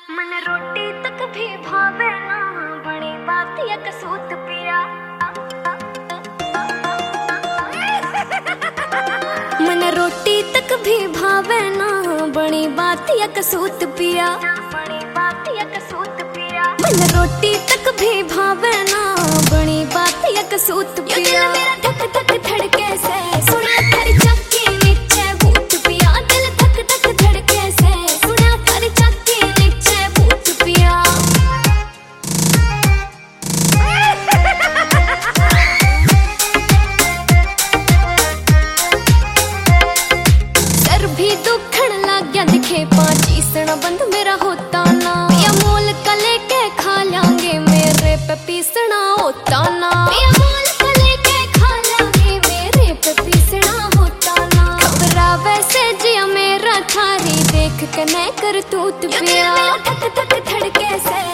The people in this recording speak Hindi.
मन रोटी तक भी भावे ना, बड़ी बात या कसूत पिया। मन रोटी तक भी भावे ना, बड़ी बात या कसूत पिया। बड़ी बात या कसूत पिया। मन रोटी तक भी भावे ना, बड़ी बात या कसूत पिया। मेरा धक धक धड़के से सुना थारी चक्की नीचे भूत पिया। दिल धक धक धड़के से सुना थारी चक्की नीचे भूत पिया। सर भी दुखण लग गया दिखे पाचीसना बंद मेरा होता ना। या मोल का लेके खा लांगे मेरे पे पीसना होता ना। या मोल का लेके खा लांगे मेरे पे पीसना होता ना। खबरा वैसे जिया मेरा थारी देख के मैं कर तूत पिया। धक धक धड़के से